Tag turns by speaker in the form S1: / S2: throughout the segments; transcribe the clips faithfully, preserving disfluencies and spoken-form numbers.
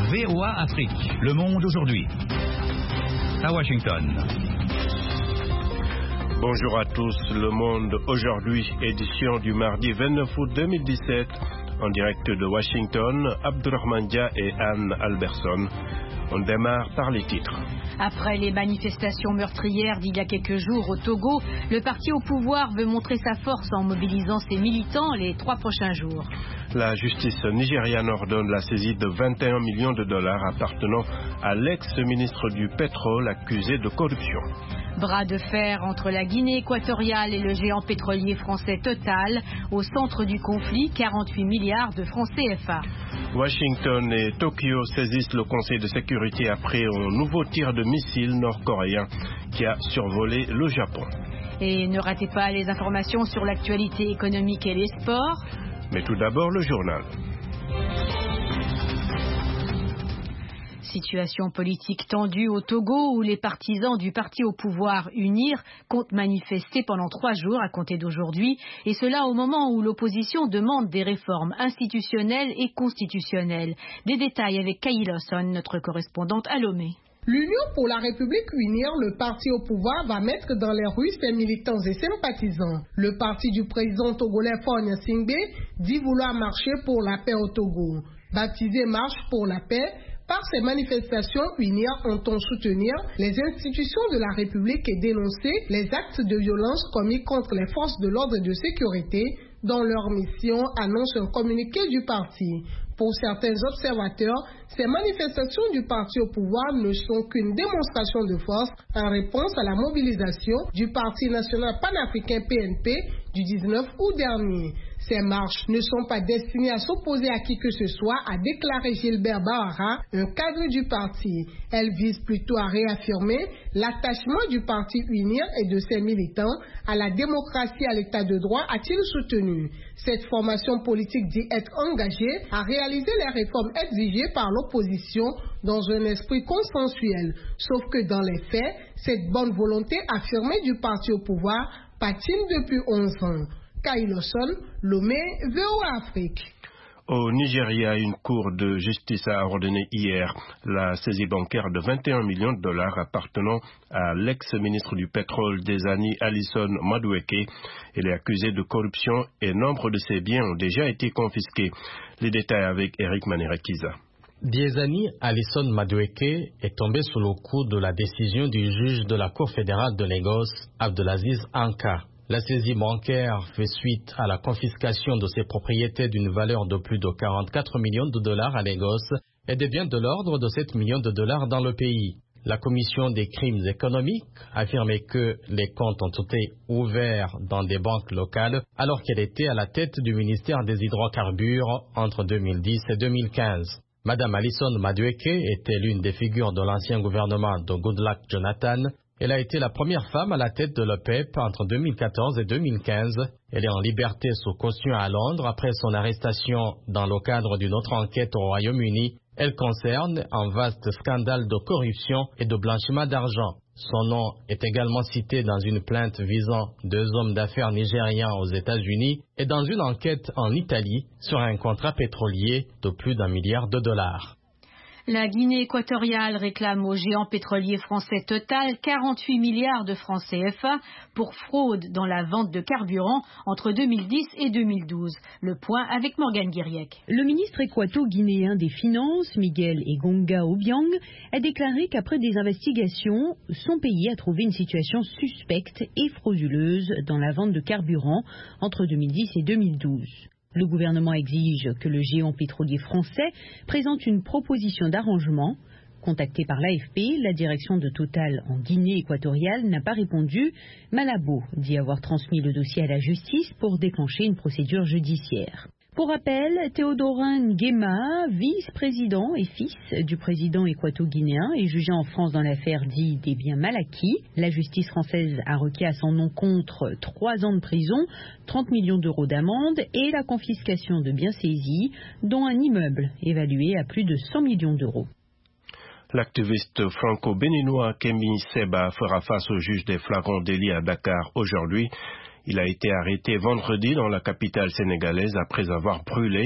S1: V O A Afrique. Le monde aujourd'hui. À Washington.
S2: Bonjour à tous. Le monde aujourd'hui, édition du mardi vingt-neuf août deux mille dix-sept. En direct de Washington, Abdurrahman Dia et Anne Alberson. On démarre par les titres.
S3: Après les manifestations meurtrières d'il y a quelques jours au Togo, le parti au pouvoir veut montrer sa force en mobilisant ses militants les trois prochains jours.
S2: La justice nigériane ordonne la saisie de vingt et un millions de dollars appartenant à l'ex-ministre du pétrole accusé de corruption.
S3: Bras de fer entre la Guinée équatoriale et le géant pétrolier français Total. Au centre du conflit, quarante-huit milliards de francs C F A.
S2: Washington et Tokyo saisissent le Conseil de sécurité après un nouveau tir de missile nord-coréen qui a survolé le Japon.
S3: Et ne ratez pas les informations sur l'actualité économique et les sports.
S2: Mais tout d'abord, le journal.
S3: Situation politique tendue au Togo où les partisans du parti au pouvoir UNIR comptent manifester pendant trois jours à compter d'aujourd'hui, et cela au moment où l'opposition demande des réformes institutionnelles et constitutionnelles. Des détails avec Kayi Lawson, notre correspondante à Lomé.
S4: L'Union pour la République UNIR, le parti au pouvoir, va mettre dans les rues ses militants et sympathisants. Le parti du président togolais Faure Gnassingbé dit vouloir marcher pour la paix au Togo. Baptisé Marche pour la paix, par ces manifestations, UNIR entend soutenir les institutions de la République et dénoncer les actes de violence commis contre les forces de l'ordre et de sécurité dont leur mission annonce un communiqué du parti. Pour certains observateurs, ces manifestations du parti au pouvoir ne sont qu'une démonstration de force en réponse à la mobilisation du Parti national panafricain P N P du dix-neuf août dernier. Ces marches ne sont pas destinées à s'opposer à qui que ce soit, a déclaré Gilbert Bahara, un cadre du parti. Elles visent plutôt à réaffirmer l'attachement du parti UNIR et de ses militants à la démocratie et à l'état de droit, a-t-il soutenu. Cette formation politique dit être engagée à réaliser les réformes exigées par l'opposition dans un esprit consensuel. Sauf que dans les faits, cette bonne volonté affirmée du parti au pouvoir patine depuis onze ans. Kayi Lawson, Lomé, V O A Afrique.
S2: Au Nigeria, une cour de justice a ordonné hier la saisie bancaire de vingt et un millions de dollars appartenant à l'ex-ministre du pétrole des années Alison Madueke. Elle est accusée de corruption et nombre de ses biens ont déjà été confisqués. Les détails avec Eric Manerekiza.
S5: Diezani Alison Madueke est tombée sous le coup de la décision du juge de la Cour fédérale de Lagos, Abdulaziz Anka. La saisie bancaire fait suite à la confiscation de ses propriétés d'une valeur de plus de quarante-quatre millions de dollars à Lagos et des biens de l'ordre de sept millions de dollars dans le pays. La commission des crimes économiques affirmait que les comptes ont été ouverts dans des banques locales alors qu'elle était à la tête du ministère des hydrocarbures entre deux mille dix et deux mille quinze. Madame Alison Madueke était l'une des figures de l'ancien gouvernement de Goodluck Jonathan. Elle a été la première femme à la tête de l'O P E P entre deux mille quatorze et deux mille quinze. Elle est en liberté sous caution à Londres après son arrestation dans le cadre d'une autre enquête au Royaume-Uni. Elle concerne un vaste scandale de corruption et de blanchiment d'argent. Son nom est également cité dans une plainte visant deux hommes d'affaires nigérians aux États-Unis et dans une enquête en Italie sur un contrat pétrolier de plus d'un milliard de dollars.
S3: La Guinée équatoriale réclame au géant pétrolier français Total quarante-huit milliards de francs C F A pour fraude dans la vente de carburant entre deux mille dix et deux mille douze. Le point avec Morgane Guiriec.
S6: Le ministre équato-guinéen des Finances, Miguel Egonga Obiang, a déclaré qu'après des investigations, son pays a trouvé une situation suspecte et frauduleuse dans la vente de carburant entre deux mille dix et deux mille douze. Le gouvernement exige que le géant pétrolier français présente une proposition d'arrangement. Contacté par l'A F P, la direction de Total en Guinée équatoriale n'a pas répondu. Malabo dit avoir transmis le dossier à la justice pour déclencher une procédure judiciaire. Pour rappel, Théodorin Nguema, vice-président et fils du président équato-guinéen, est jugé en France dans l'affaire dite des biens mal acquis. La justice française a requis à son encontre trois ans de prison, trente millions d'euros d'amende et la confiscation de biens saisis, dont un immeuble évalué à plus de cent millions d'euros.
S2: L'activiste franco-béninois Kemi Seba fera face au juge des flagrants délits à Dakar aujourd'hui. Il a été arrêté vendredi dans la capitale sénégalaise après avoir brûlé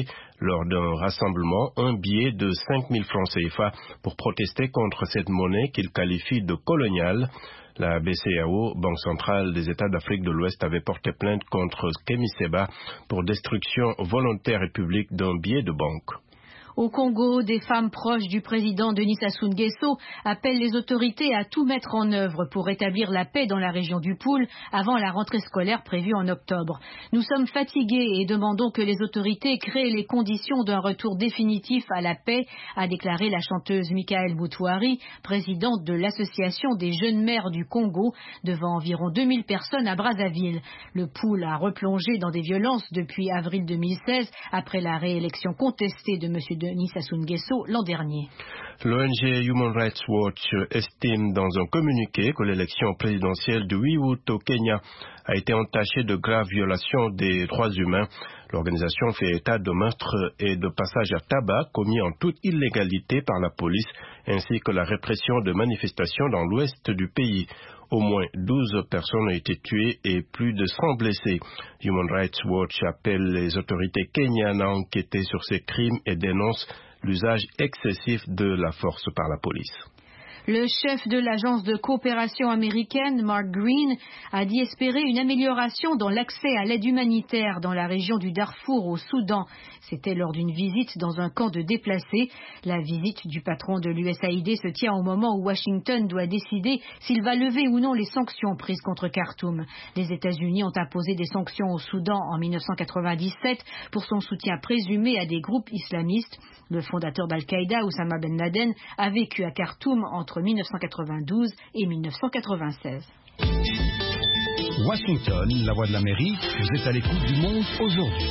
S2: lors d'un rassemblement un billet de cinq mille francs C F A pour protester contre cette monnaie qu'il qualifie de coloniale. La B C A O, Banque centrale des États d'Afrique de l'Ouest, avait porté plainte contre Kemi Seba pour destruction volontaire et publique d'un billet de banque.
S3: Au Congo, des femmes proches du président Denis Sassou Nguesso appellent les autorités à tout mettre en œuvre pour rétablir la paix dans la région du Poul avant la rentrée scolaire prévue en octobre. Nous sommes fatigués et demandons que les autorités créent les conditions d'un retour définitif à la paix, a déclaré la chanteuse Michaëlle Boutouari, présidente de l'Association des jeunes mères du Congo, devant environ deux mille personnes à Brazzaville. Le Poul a replongé dans des violences depuis avril deux mille seize, après la réélection contestée de M. Denis Sassou Nguesso l'an dernier.
S2: L'O N G Human Rights Watch estime dans un communiqué que l'élection présidentielle du huit août au Kenya a été entachée de graves violations des droits humains. L'organisation fait état de meurtres et de passages à tabac commis en toute illégalité par la police, ainsi que la répression de manifestations dans l'ouest du pays. Au moins douze personnes ont été tuées et plus de cent blessés. Human Rights Watch appelle les autorités kenyanes à enquêter sur ces crimes et dénonce l'usage excessif de la force par la police.
S3: Le chef de l'agence de coopération américaine, Mark Green, a dit espérer une amélioration dans l'accès à l'aide humanitaire dans la région du Darfour au Soudan. C'était lors d'une visite dans un camp de déplacés. La visite du patron de l'U S A I D se tient au moment où Washington doit décider s'il va lever ou non les sanctions prises contre Khartoum. Les États-Unis ont imposé des sanctions au Soudan en mille neuf cent quatre-vingt-dix-sept pour son soutien présumé à des groupes islamistes. Le fondateur d'Al-Qaïda, Oussama Ben Laden, a vécu à Khartoum entre mille neuf cent quatre-vingt-douze et mille neuf cent quatre-vingt-seize.
S1: Washington, la voix de l'Amérique, vous êtes à l'écoute du monde aujourd'hui.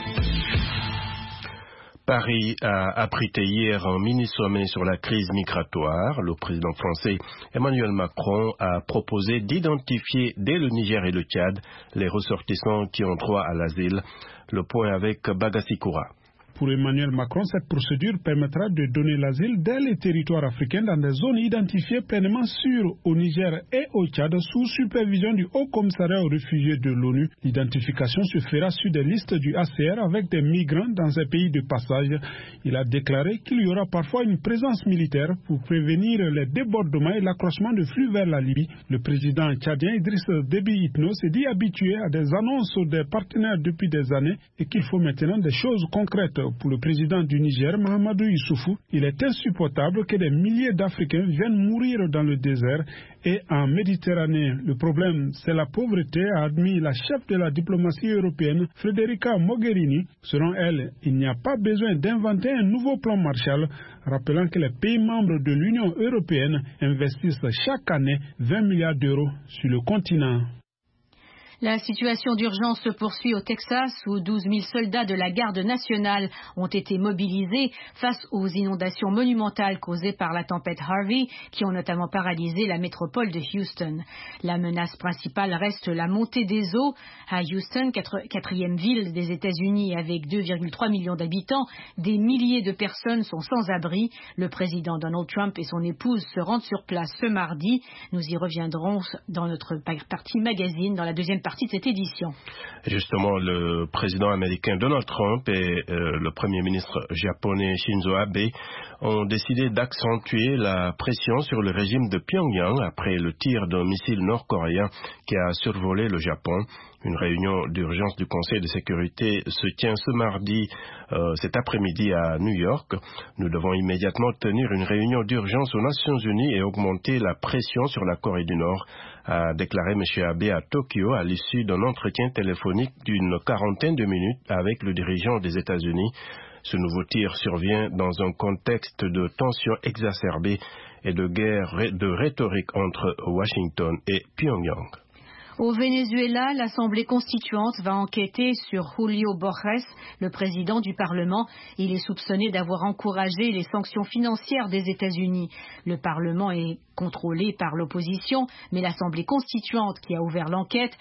S2: Paris a abrité hier un mini-sommet sur la crise migratoire. Le président français Emmanuel Macron a proposé d'identifier dès le Niger et le Tchad les ressortissants qui ont droit à l'asile. Le point avec Bagassi Koura.
S7: Pour Emmanuel Macron, cette procédure permettra de donner l'asile dès les territoires africains dans des zones identifiées pleinement sûres au Niger et au Tchad sous supervision du Haut Commissariat aux réfugiés de l'ONU. L'identification se fera sur des listes du H C R avec des migrants dans un pays de passage. Il a déclaré qu'il y aura parfois une présence militaire pour prévenir les débordements et l'accroissement de flux vers la Libye. Le président tchadien Idriss Déby Itno s'est dit habitué à des annonces des partenaires depuis des années et qu'il faut maintenant des choses concrètes. Pour le président du Niger, Mahamadou Issoufou, il est insupportable que des milliers d'Africains viennent mourir dans le désert et en Méditerranée. Le problème, c'est la pauvreté, a admis la chef de la diplomatie européenne, Federica Mogherini. Selon elle, il n'y a pas besoin d'inventer un nouveau plan Marshall, rappelant que les pays membres de l'Union européenne investissent chaque année vingt milliards d'euros sur le continent.
S3: La situation d'urgence se poursuit au Texas où douze mille soldats de la garde nationale ont été mobilisés face aux inondations monumentales causées par la tempête Harvey qui ont notamment paralysé la métropole de Houston. La menace principale reste la montée des eaux. À Houston, quatrième ville des États-Unis avec deux virgule trois millions d'habitants, des milliers de personnes sont sans abri. Le président Donald Trump et son épouse se rendent sur place ce mardi. Nous y reviendrons dans notre partie magazine, dans la deuxième partie de cette édition.
S2: Justement, le président américain Donald Trump et euh, le premier ministre japonais Shinzo Abe ont décidé d'accentuer la pression sur le régime de Pyongyang après le tir d'un missile nord-coréen qui a survolé le Japon. Une réunion d'urgence du Conseil de sécurité se tient ce mardi, euh, cet après-midi à New York. Nous devons immédiatement tenir une réunion d'urgence aux Nations Unies et augmenter la pression sur la Corée du Nord, a déclaré M. Abe à Tokyo à l'issue d'un entretien téléphonique d'une quarantaine de minutes avec le dirigeant des États-Unis. Ce nouveau tir survient dans un contexte de tensions exacerbées et de guerre de rhétorique entre Washington et Pyongyang.
S3: Au Venezuela, l'Assemblée constituante va enquêter sur Julio Borges, le président du Parlement. Il est soupçonné d'avoir encouragé les sanctions financières des États-Unis. Le Parlement est contrôlé par l'opposition, mais l'Assemblée constituante qui a ouvert l'enquête,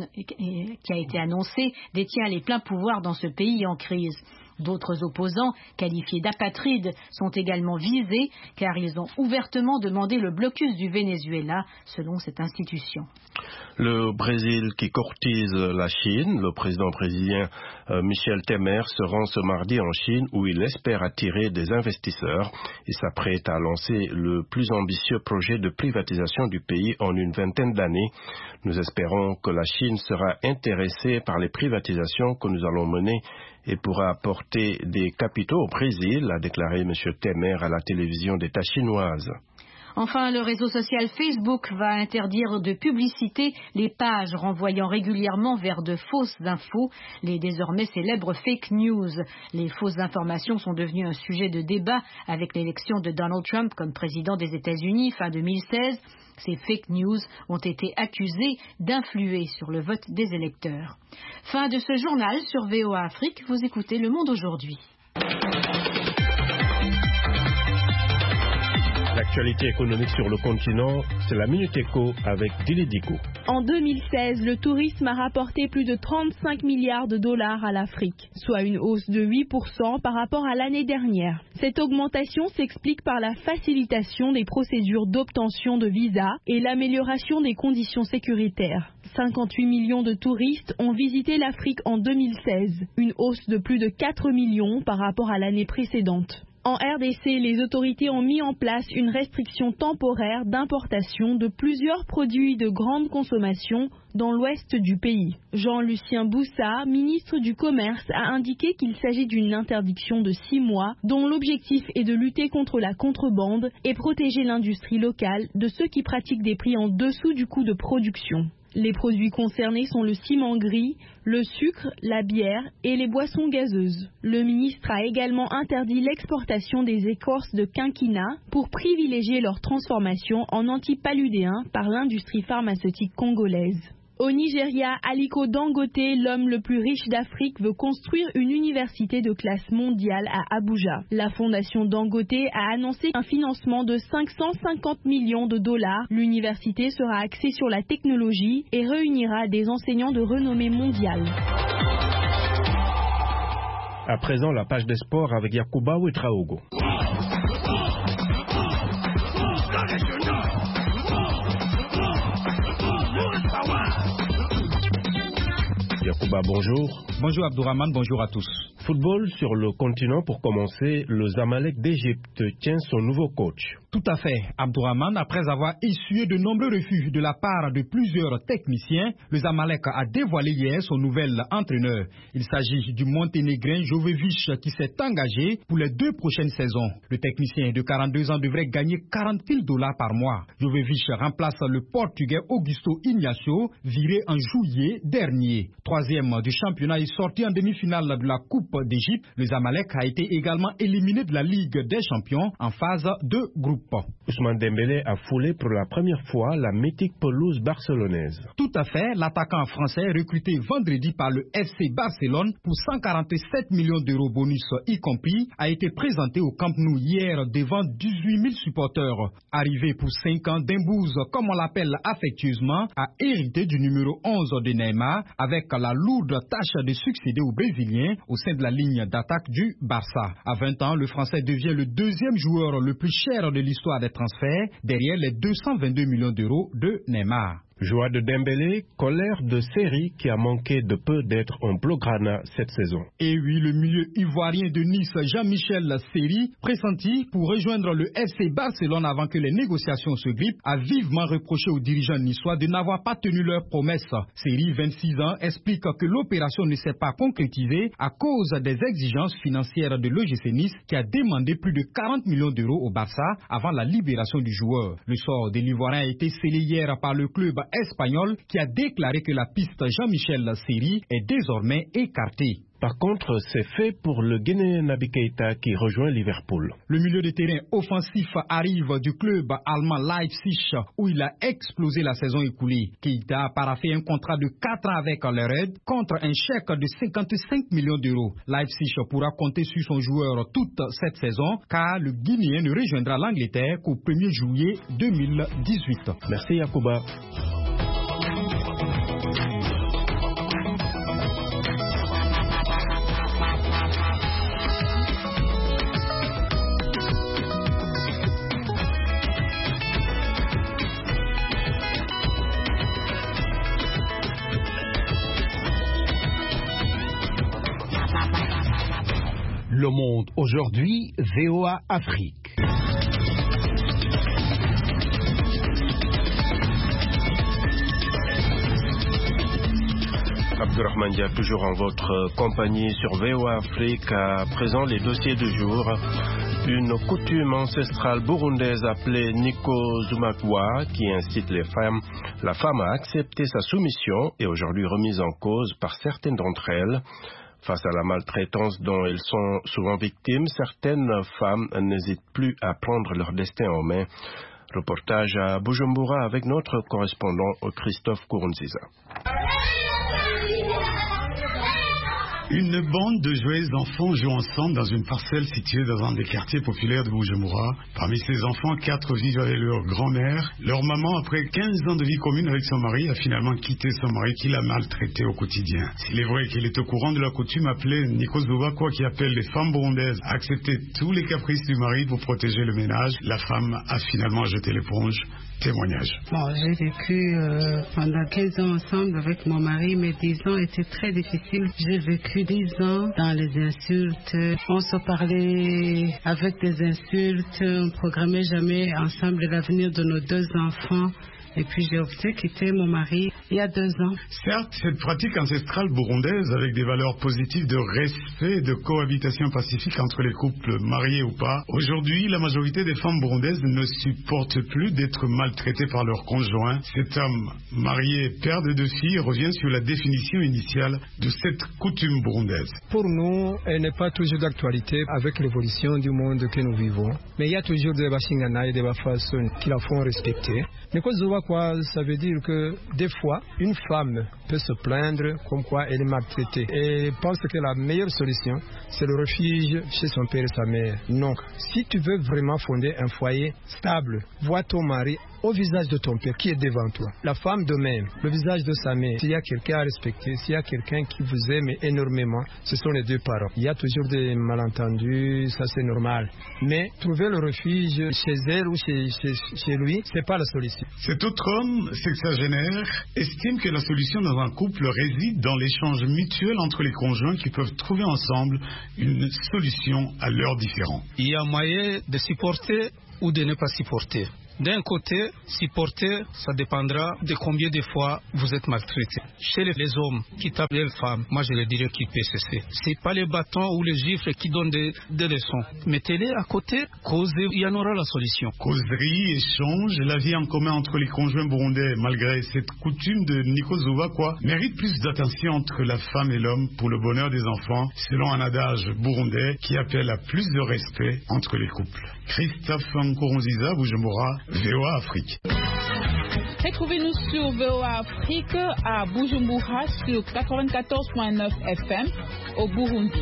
S3: qui a été annoncée, détient les pleins pouvoirs dans ce pays en crise. D'autres opposants, qualifiés d'apatrides, sont également visés car ils ont ouvertement demandé le blocus du Venezuela, selon cette institution.
S2: Le Brésil qui courtise la Chine. Le président brésilien euh, Michel Temer se rend ce mardi en Chine où il espère attirer des investisseurs. Il s'apprête à lancer le plus ambitieux projet de privatisation du pays en une vingtaine d'années. Nous espérons que la Chine sera intéressée par les privatisations que nous allons mener et pourra apporter des capitaux au Brésil, a déclaré M. Temer à la télévision d'État chinoise.
S3: Enfin, le réseau social Facebook va interdire de publicité les pages renvoyant régulièrement vers de fausses infos, les désormais célèbres fake news. Les fausses informations sont devenues un sujet de débat avec l'élection de Donald Trump comme président des États-Unis fin deux mille seize. Ces fake news ont été accusées d'influer sur le vote des électeurs. Fin de ce journal sur V O A Afrique. Vous écoutez Le Monde aujourd'hui.
S2: L'actualité économique sur le continent, c'est la Minute Éco avec Dili Diko.
S8: En deux mille seize, le tourisme a rapporté plus de trente-cinq milliards de dollars à l'Afrique, soit une hausse de huit pour cent par rapport à l'année dernière. Cette augmentation s'explique par la facilitation des procédures d'obtention de visas et l'amélioration des conditions sécuritaires. cinquante-huit millions de touristes ont visité l'Afrique en deux mille seize, une hausse de plus de quatre millions par rapport à l'année précédente. En R D C, les autorités ont mis en place une restriction temporaire d'importation de plusieurs produits de grande consommation dans l'ouest du pays. Jean-Lucien Boussa, ministre du Commerce, a indiqué qu'il s'agit d'une interdiction de six mois dont l'objectif est de lutter contre la contrebande et protéger l'industrie locale de ceux qui pratiquent des prix en dessous du coût de production. Les produits concernés sont le ciment gris, le sucre, la bière et les boissons gazeuses. Le ministre a également interdit l'exportation des écorces de quinquina pour privilégier leur transformation en antipaludéens par l'industrie pharmaceutique congolaise. Au Nigeria, Aliko Dangote, l'homme le plus riche d'Afrique, veut construire une université de classe mondiale à Abuja. La fondation Dangote a annoncé un financement de cinq cent cinquante millions de dollars. L'université sera axée sur la technologie et réunira des enseignants de renommée mondiale.
S2: À présent, la page des sports avec Yacouba Ouetraogo. Yacouba, bonjour.
S9: Bonjour Abdourahmane, bonjour à tous.
S2: Football sur le continent pour commencer, le Zamalek d'Égypte tient son nouveau coach.
S9: Tout à fait, Abdourahmane, après avoir essuyé de nombreux refus de la part de plusieurs techniciens, le Zamalek a dévoilé hier son nouvel entraîneur. Il s'agit du Monténégrin Jovevic qui s'est engagé pour les deux prochaines saisons. Le technicien de quarante-deux ans devrait gagner quarante mille dollars par mois. Jovevic remplace le Portugais Augusto Ignacio, viré en juillet dernier. Troisième du championnat et sorti en demi-finale de la Coupe d'Égypte, le Zamalek a été également éliminé de la Ligue des champions en phase de groupe.
S2: Ousmane Dembélé a foulé pour la première fois la mythique pelouse barcelonaise.
S9: Tout à fait, l'attaquant français recruté vendredi par le F C Barcelone pour cent quarante-sept millions d'euros bonus y compris, a été présenté au Camp Nou hier devant dix-huit mille supporters. Arrivé pour cinq ans, Dembouz, comme on l'appelle affectueusement, a hérité du numéro onze de Neymar avec la lourde tâche de succéder au Brésilien au sein de la ligne d'attaque du Barça. À vingt ans, le Français devient le deuxième joueur le plus cher de l'histoire des transferts, derrière les deux cent vingt-deux millions d'euros de Neymar.
S2: Joie de Dembélé, colère de Seri qui a manqué de peu d'être en Blaugrana cette saison.
S9: Et oui, le milieu ivoirien de Nice, Jean-Michel Seri, pressenti pour rejoindre le F C Barcelone avant que les négociations se grippent, a vivement reproché aux dirigeants niçois de n'avoir pas tenu leurs promesses. Seri, vingt-six ans, explique que l'opération ne s'est pas concrétisée à cause des exigences financières de l'O G C Nice qui a demandé plus de quarante millions d'euros au Barça avant la libération du joueur. Le sort de l'Ivoirien a été scellé hier par le club espagnol qui a déclaré que la piste Jean-Michel Seri est désormais écartée.
S2: Par contre, c'est fait pour le Guinéen Naby Keita qui rejoint Liverpool.
S9: Le milieu de terrain offensif arrive du club allemand Leipzig où il a explosé la saison écoulée. Keita a paraphé un contrat de quatre ans avec le Red contre un chèque de cinquante-cinq millions d'euros. Leipzig pourra compter sur son joueur toute cette saison car le Guinéen ne rejoindra l'Angleterre qu'au premier juillet deux mille dix-huit.
S2: Merci Yacouba.
S10: Le Monde aujourd'hui, V O A Afrique.
S2: Abdurrahman Dia, toujours en votre compagnie sur V O A Afrique. À présent, les dossiers du jour. Une coutume ancestrale burundaise appelée Niko Zumakwa qui incite les femmes, la femme à accepter sa soumission est aujourd'hui remise en cause par certaines d'entre elles. Face à la maltraitance dont elles sont souvent victimes, certaines femmes n'hésitent plus à prendre leur destin en main. Reportage à Bujumbura avec notre correspondant Christophe Kourounziza.
S11: Une bande de joyeux enfants joue ensemble dans une parcelle située dans un des quartiers populaires de Bujumbura. Parmi ces enfants, quatre vivent avec leur grand-mère. Leur maman, après quinze ans de vie commune avec son mari, a finalement quitté son mari qui l'a maltraité au quotidien. S'il est vrai qu'elle est au courant de la coutume appelée Niko Zumakwa qui appelle les femmes burundaises à accepter tous les caprices du mari pour protéger le ménage, la femme a finalement jeté l'éponge. Témoignage.
S12: Bon, j'ai vécu euh, pendant quinze ans ensemble avec mon mari, mais dix ans étaient très difficiles. J'ai vécu dix ans dans les insultes. On se parlait avec des insultes. On ne programmait jamais ensemble l'avenir de nos deux enfants. Et puis j'ai opté quitter mon mari il y a deux ans.
S11: Certes, cette pratique ancestrale burundaise avec des valeurs positives de respect et de cohabitation pacifique entre les couples mariés ou pas, aujourd'hui la majorité des femmes burundaises ne supportent plus d'être maltraitées par leurs conjoints. Cet homme marié, père de deux filles, revient sur la définition initiale de cette coutume burundaise.
S13: Pour nous, elle n'est pas toujours d'actualité avec l'évolution du monde que nous vivons, mais il y a toujours des bashingana et des façons qui la font respecter. Mais quoi, ça veut dire que des fois, une femme peut se plaindre comme quoi elle est maltraitée et pense que la meilleure solution, c'est le refuge chez son père et sa mère. Non, si tu veux vraiment fonder un foyer stable, vois ton mari au visage de ton père qui est devant toi. La femme de même, le visage de sa mère. S'il y a quelqu'un à respecter, s'il y a quelqu'un qui vous aime énormément, ce sont les deux parents. Il y a toujours des malentendus, ça c'est normal. Mais trouver le refuge chez elle ou chez, chez, chez lui, c'est pas la solution.
S11: Cet autre homme, sexagénaire, estime que la solution dans un couple réside dans l'échange mutuel entre les conjoints qui peuvent trouver ensemble une solution à leurs différends.
S14: Il y a moyen de supporter ou de ne pas supporter. D'un côté, supporter, ça dépendra de combien de fois vous êtes maltraité. Chez les, les hommes qui tapent les femmes, moi je les dirais qu'ils peuvent cesser. C'est pas les bâtons ou les gifles qui donnent des, des leçons. Mettez-les à côté, causez, il y en aura la solution.
S11: Causerie, échange, la vie en commun entre les conjoints burundais, malgré cette coutume de Niko Zumakwa, mérite plus d'attention entre la femme et l'homme pour le bonheur des enfants, selon un adage burundais qui appelle à plus de respect entre les couples. Christophe Nkurunziza, Bujumbura, V O A Afrique.
S15: Retrouvez-nous sur V O A Afrique à Bujumbura sur quatre-vingt-quatorze point neuf F M au Burundi.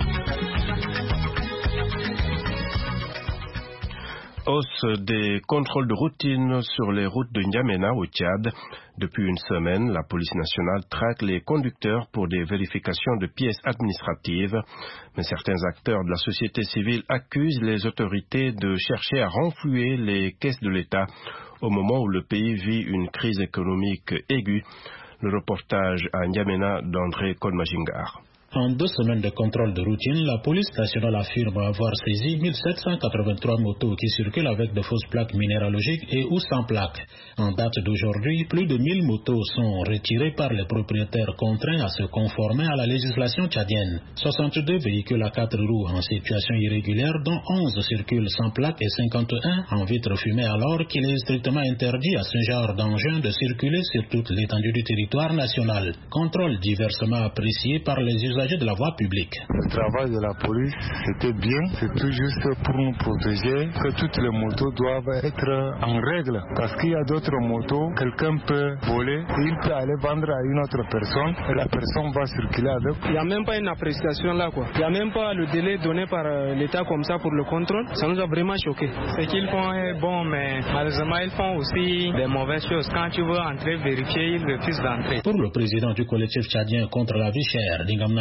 S2: Hausse des contrôles de routine sur les routes de N'Djamena au Tchad. Depuis une semaine, la police nationale traque les conducteurs pour des vérifications de pièces administratives. Mais certains acteurs de la société civile accusent les autorités de chercher à renflouer les caisses de l'État au moment où le pays vit une crise économique aiguë. Le reportage à N'Djamena d'André Kodmajingar.
S16: En deux semaines de contrôle de routine, la police nationale affirme avoir saisi mille sept cent quatre-vingt-trois motos qui circulent avec de fausses plaques minéralogiques et ou sans plaques. En date d'aujourd'hui, plus de mille motos sont retirées par les propriétaires contraints à se conformer à la législation tchadienne. soixante-deux véhicules à quatre roues en situation irrégulière, dont onze circulent sans plaques et cinquante et un en vitre fumée, alors qu'il est strictement interdit à ce genre d'engin de circuler sur toute l'étendue du territoire national. Contrôle diversement apprécié par les usagers de la voie publique.
S17: Le travail de la police, c'était bien, c'est tout juste pour nous protéger, que toutes les motos doivent être en règle, parce qu'il y a d'autres motos, quelqu'un peut voler, et il peut aller vendre à une autre personne, et la personne va circuler avec.
S13: Il n'y a même pas une appréciation là, quoi. Il n'y a même pas le délai donné par l'État comme ça pour le contrôle. Ça nous a vraiment choqué.
S18: Ce qu'ils font est bon, mais malheureusement, ils font aussi des mauvaises choses. Quand tu veux entrer, vérifier, ils refusent d'entrer.
S16: Pour le président du collectif tchadien contre la vie chère, Dingamnaï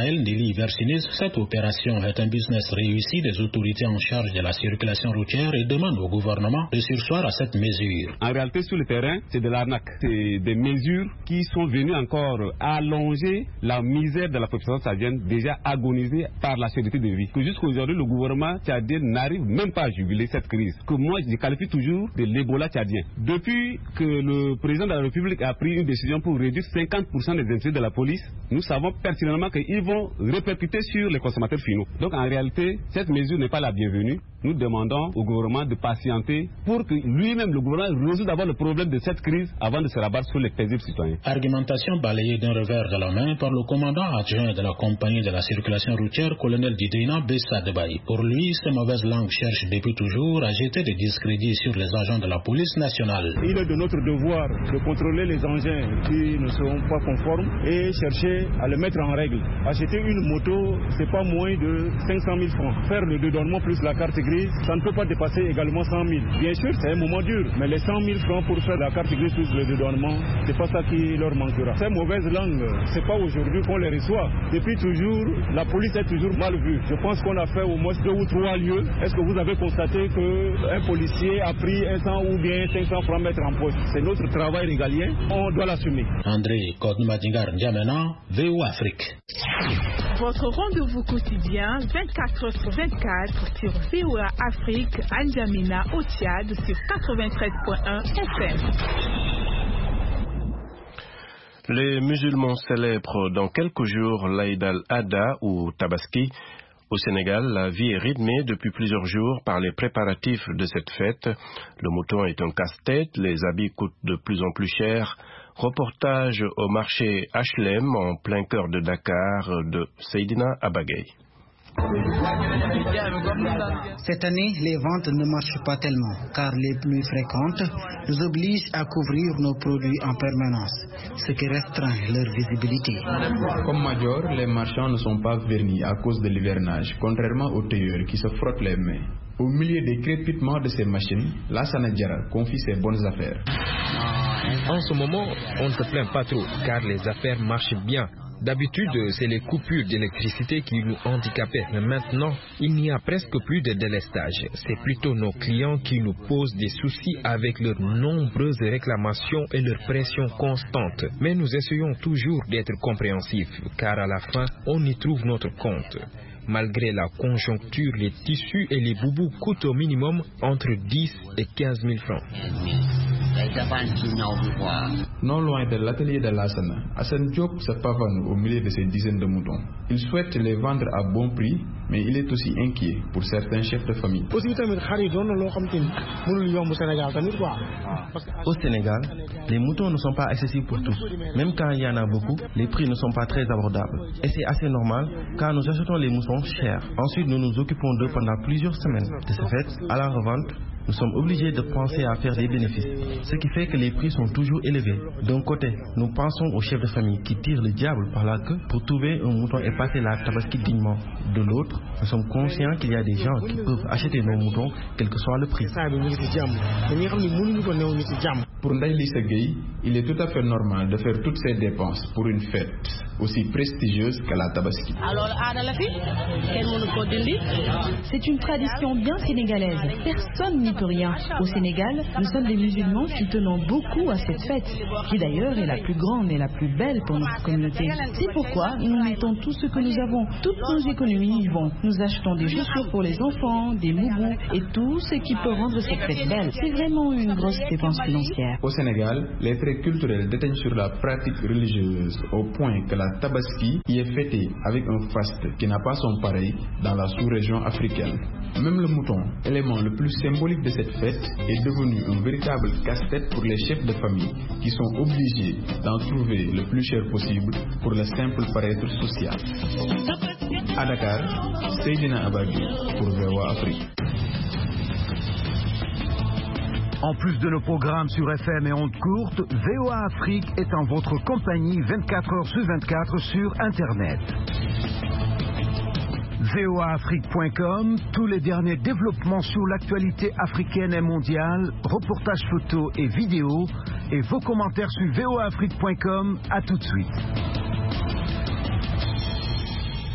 S16: Raphaël Nelly Versinis, cette opération est un business réussi des autorités en charge de la circulation routière et demande au gouvernement de surseoir à cette mesure.
S19: En réalité, sur le terrain, c'est de l'arnaque. C'est des mesures qui sont venues encore allonger la misère de la population tchadienne déjà agonisée par la sécurité de vie. Que jusqu'aujourd'hui, le gouvernement tchadien n'arrive même pas à juguler cette crise, que moi je qualifie toujours de l'Ebola tchadien. Depuis que le président de la République a pris une décision pour réduire cinquante pour cent des intrus de la police, nous savons pertinemment qu'ils vont répercuter sur les consommateurs finaux. Donc en réalité, cette mesure n'est pas la bienvenue. Nous demandons au gouvernement de patienter pour que lui-même, le gouvernement, résout d'abord le problème de cette crise avant de se rabattre sur les paisibles citoyens.
S16: Argumentation balayée d'un revers de la main par le commandant adjoint de la compagnie de la circulation routière, colonel Didéna Bessa Debaï. Pour lui, ces mauvaises langues cherchent depuis toujours à jeter des discrédits sur les agents de la police nationale.
S20: Il est de notre devoir de contrôler les engins qui ne seront pas conformes et chercher à les mettre en règle. Acheter une moto, c'est pas moins de cinq cent mille francs. Faire le dédouanement plus la carte grise, ça ne peut pas dépasser également cent mille. Bien sûr, c'est un moment dur, mais les cent mille francs pour faire la carte grise plus le dédouanement, c'est pas ça qui leur manquera. Ces mauvaises langues, c'est pas aujourd'hui qu'on les reçoit. Depuis toujours, la police est toujours mal vue. Je pense qu'on a fait au moins deux ou trois lieux. Est-ce que vous avez constaté qu'un policier a pris un cent ou bien cinq cents francs mettre en poche? C'est notre travail régalien, on doit l'assumer.
S16: André Kodmadingar N'Djamena, V O Afrique.
S15: Votre rendez-vous quotidien vingt-quatre heures sur vingt-quatre sur V O A Afrique, à N'Djamena au Tchad sur quatre-vingt-treize point un F M.
S2: Les musulmans célèbrent dans quelques jours l'Aïd al-Adha ou Tabaski. Au Sénégal, la vie est rythmée depuis plusieurs jours par les préparatifs de cette fête. Le mouton est un casse-tête, les habits coûtent de plus en plus cher. Reportage au marché H L M en plein cœur de Dakar de Seydina Abagay.
S21: Cette année, les ventes ne marchent pas tellement car les pluies fréquentes nous obligent à couvrir nos produits en permanence, ce qui restreint leur visibilité.
S22: Comme Major, les marchands ne sont pas vernis à cause de l'hivernage, contrairement aux tailleurs qui se frottent les mains. Au milieu des crépitements de ces machines, la Sanadjara confie ses bonnes affaires.
S23: En ce moment, on ne se plaint pas trop car les affaires marchent bien. D'habitude, c'est les coupures d'électricité qui nous handicapaient. Mais maintenant, il n'y a presque plus de délestage. C'est plutôt nos clients qui nous posent des soucis avec leurs nombreuses réclamations et leur pression constante. Mais nous essayons toujours d'être compréhensifs, car à la fin, on y trouve notre compte. Malgré la conjoncture, les tissus et les boubous coûtent au minimum entre dix et quinze mille francs.
S22: Non loin de l'atelier de Lassana, Hassan Diop se pavane au milieu de ces dizaines de moutons. Il souhaite les vendre à bon prix, mais il est aussi inquiet pour certains chefs de famille.
S24: Au Sénégal, les moutons ne sont pas accessibles pour tous. Même quand il y en a beaucoup, les prix ne sont pas très abordables. Et c'est assez normal car nous achetons les moutons chers. Ensuite, nous nous occupons d'eux pendant plusieurs semaines. De ce fait, à la revente, nous sommes obligés de penser à faire des bénéfices, ce qui fait que les prix sont toujours élevés. D'un côté, nous pensons aux chefs de famille qui tirent le diable par la queue pour trouver un mouton et passer la tabaski dignement. De l'autre, nous sommes conscients qu'il y a des gens qui peuvent acheter nos moutons, quel que soit le prix.
S22: Pour Ndaïlissa Gueye, il est tout à fait normal de faire toutes ces dépenses pour une fête aussi prestigieuse que la tabaski.
S6: C'est une tradition bien sénégalaise. Personne n'y peut rien. Au Sénégal, nous sommes des musulmans qui tenons beaucoup à cette fête, qui d'ailleurs est la plus grande et la plus belle pour notre communauté. C'est pourquoi nous mettons tout ce que nous avons. Toutes nos économies y vont. Nous achetons des chaussures pour les enfants, des moubous et tout ce qui peut rendre cette fête belle. C'est vraiment une grosse dépense financière.
S22: Au Sénégal, les traits culturels déteignent sur la pratique religieuse au point que la tabaski y est fêtée avec un faste qui n'a pas son pareil dans la sous-région africaine. Même le mouton, élément le plus symbolique de cette fête, est devenu un véritable casse-tête pour les chefs de famille qui sont obligés d'en trouver le plus cher possible pour le simple paraître social. À Dakar, Seydina Abagui pour V O A Afrique.
S10: En plus de nos programmes sur F M et ondes courtes, V O A Afrique est en votre compagnie vingt-quatre heures sur vingt-quatre sur Internet. V O A Afrique point com, tous les derniers développements sur l'actualité africaine et mondiale, reportages photos et vidéos, et vos commentaires sur V O A Afrique point com. À tout de suite.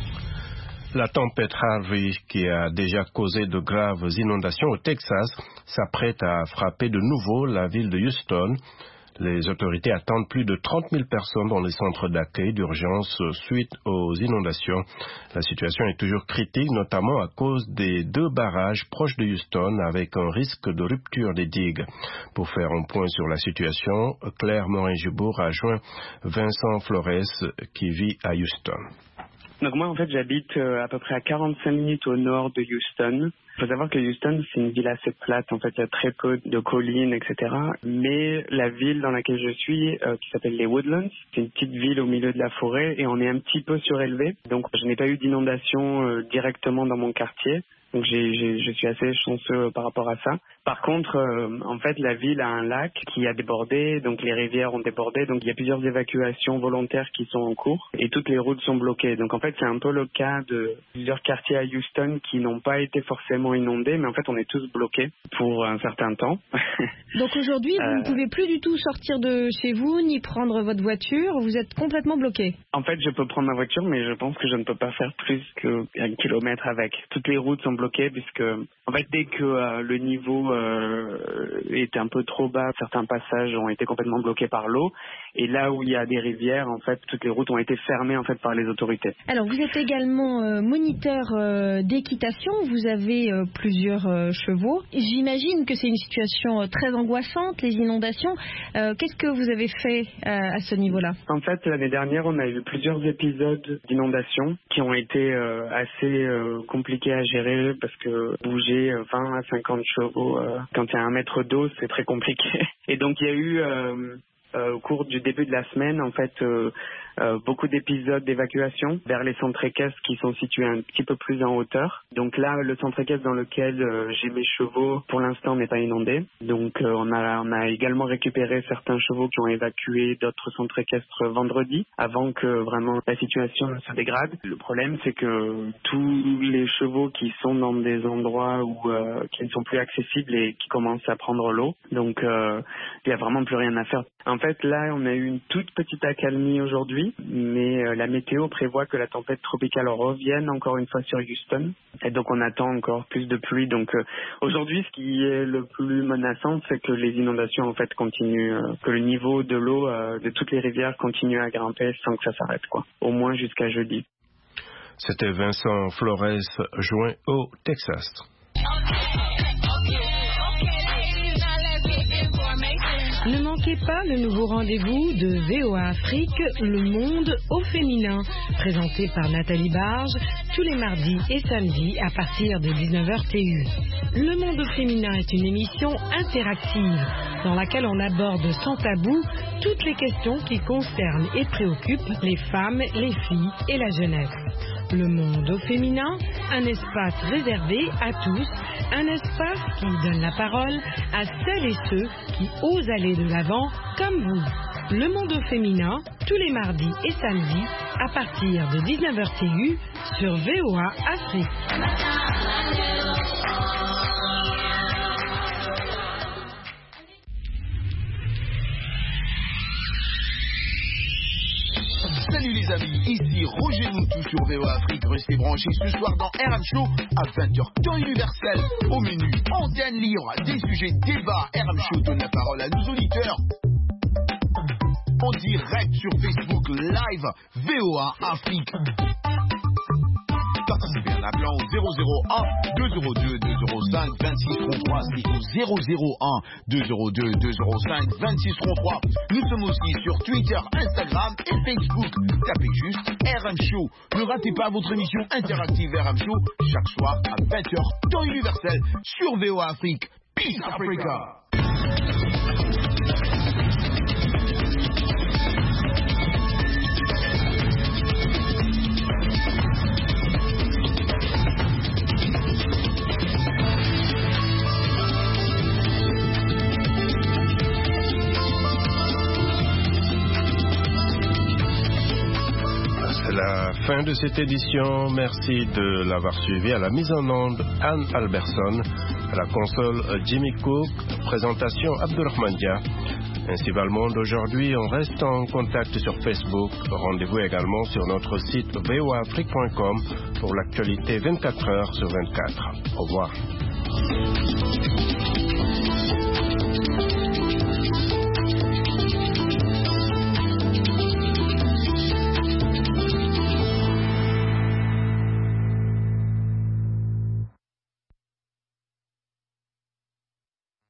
S2: La tempête Harvey, qui a déjà causé de graves inondations au Texas, s'apprête à frapper de nouveau la ville de Houston. Les autorités attendent plus de trente mille personnes dans les centres d'accueil d'urgence suite aux inondations. La situation est toujours critique, notamment à cause des deux barrages proches de Houston avec un risque de rupture des digues. Pour faire un point sur la situation, Claire Morin-Gibourg a joint Vincent Flores qui vit à Houston.
S1: Donc moi en fait j'habite à peu près à quarante-cinq minutes au nord de Houston. Il faut savoir que Houston c'est une ville assez plate, en fait il y a très peu de collines, et cetera. Mais la ville dans laquelle je suis, euh, qui s'appelle les Woodlands, c'est une petite ville au milieu de la forêt et on est un petit peu surélevé. Donc je n'ai pas eu d'inondation euh, directement dans mon quartier. Donc j'ai, j'ai, je suis assez chanceux par rapport à ça. Par contre, euh, en fait, la ville a un lac qui a débordé, donc les rivières ont débordé, donc il y a plusieurs évacuations volontaires qui sont en cours et toutes les routes sont bloquées. Donc en fait, c'est un peu le cas de plusieurs quartiers à Houston qui n'ont pas été forcément inondés, mais en fait, on est tous bloqués pour un certain temps.
S4: Donc aujourd'hui, vous
S1: euh...
S4: ne pouvez plus du tout sortir de chez vous, ni prendre votre voiture, vous êtes complètement bloqué.
S1: En fait, je peux prendre ma voiture, mais je pense que je ne peux pas faire plus qu'un kilomètre avec. Toutes les routes sont bloquées puisque, en fait, dès que euh, le niveau euh, est un peu trop bas, certains passages ont été complètement bloqués par l'eau. Et là où il y a des rivières, en fait, toutes les routes ont été fermées en fait par les autorités.
S4: Alors, vous êtes également euh, moniteur euh, d'équitation. Vous avez euh, plusieurs euh, chevaux. J'imagine que c'est une situation euh, très angoissante, les inondations. Euh, qu'est-ce que vous avez fait euh, à ce niveau-là?
S1: En fait, l'année dernière, on a eu plusieurs épisodes d'inondations qui ont été euh, assez euh, compliqués à gérer parce que bouger vingt à cinquante chevaux euh, quand il y a un mètre d'eau, c'est très compliqué. Et donc, il y a eu... Euh, Euh, au cours du début de la semaine, en fait, euh, euh, beaucoup d'épisodes d'évacuation vers les centres équestres qui sont situés un petit peu plus en hauteur. Donc là, le centre équestre dans lequel euh, j'ai mes chevaux, pour l'instant, n'est pas inondé. Donc euh, on a on a également récupéré certains chevaux qui ont évacué d'autres centres équestres vendredi, avant que vraiment la situation se dégrade. Le problème, c'est que tous les chevaux qui sont dans des endroits où euh, qui ne sont plus accessibles et qui commencent à prendre l'eau, donc euh, il n'y a vraiment plus rien à faire. En fait, là, on a eu une toute petite accalmie aujourd'hui, mais euh, la météo prévoit que la tempête tropicale revienne encore une fois sur Houston. Et donc, on attend encore plus de pluie. Donc, euh, aujourd'hui, ce qui est le plus menaçant, c'est que les inondations, en fait, continuent, euh, que le niveau de l'eau euh, de toutes les rivières continue à grimper sans que ça s'arrête, quoi. Au moins jusqu'à jeudi.
S2: C'était Vincent Flores, joint au Texas.
S6: Ne manquez pas le nouveau rendez-vous de V O A Afrique, le monde au féminin, présenté par Nathalie Barge, tous les mardis et samedis à partir de dix-neuf heures T U. Le monde au féminin est une émission interactive dans laquelle on aborde sans tabou toutes les questions qui concernent et préoccupent les femmes, les filles et la jeunesse. Le monde au féminin, un espace réservé à tous, un espace qui donne la parole à celles et ceux qui osent aller de l'avant comme vous. Le monde au féminin, tous les mardis et samedis à partir de dix-neuf heures T U sur V O A Afrique.
S5: Salut les amis, ici Roger Moutou sur V O A Afrique. Restez branchés ce soir dans R M Show à vingt heures temps universel. Au menu, antenne libre, des sujets débats. R M Show donne la parole à nos auditeurs. En direct sur Facebook Live, V O A Afrique. Participez en appelant au zéro zéro un deux zéro deux deux zéro cinq vingt-six trente-trois. C'est au zéro zéro un deux zéro deux deux zéro cinq vingt-six trente-trois. Nous sommes aussi sur Twitter, Instagram et Facebook. Tapez juste R M Show. Ne ratez pas votre émission interactive R M Show chaque soir à vingt heures temps universel sur V O A Afrique. Peace Africa.
S2: La fin de cette édition, merci de l'avoir suivi. À la mise en onde, Anne Alberson, à la console Jimmy Cook, présentation Abdurrahman Dia. Ainsi va le monde aujourd'hui. On reste en contact sur Facebook. Rendez-vous également sur notre site v o a afrique point com pour l'actualité vingt-quatre heures sur vingt-quatre. Au revoir.